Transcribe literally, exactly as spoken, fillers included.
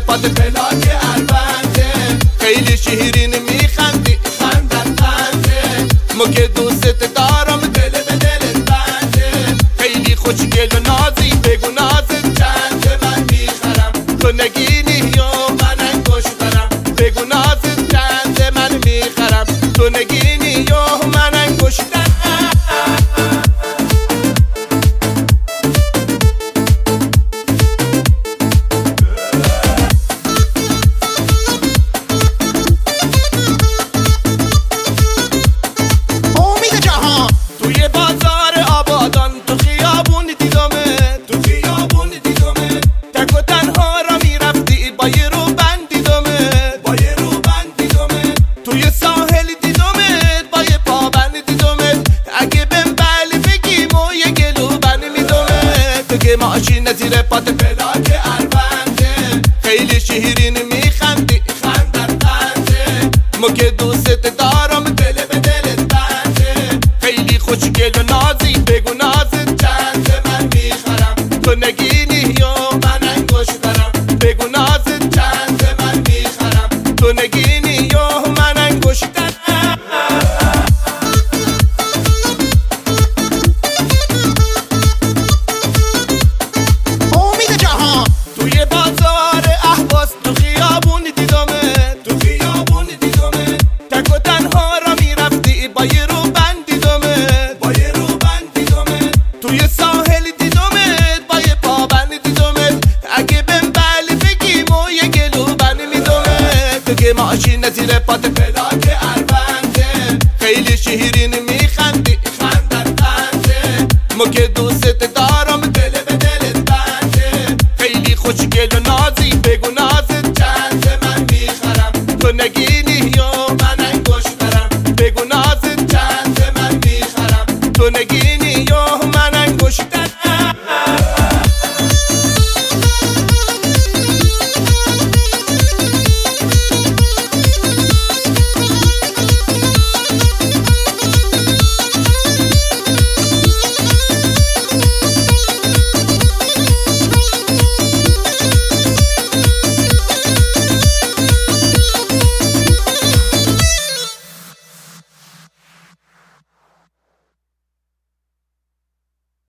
پات فلاک البنده، خیلی شیرین میخندی خندت خنده، ما که دوست دارم دل به دلت بنده، خیلی خوشگل و نازی بگو نازت چنده من میخرم تو نگینی یا من انگوش دارم، بگو نازت چنده من میخرم تو نگینی یا من انگوش دارم. ماشین زیر پات فلاک البنده، خیلی شیرین میخندی خندت خنده، ما که دوست دارم دل به دلت بنده، خیلی خوشگل و نازی بگو نازت چنده من میخرم تو نگینی یا من انگوش دارم، بگو نازت چنده من میخرم تو نگینی یا من انگوش دارم. ماشین زیر پات فلاک البنده، خیلی شیرین میخندی خندت خنده، ما که دوست دارم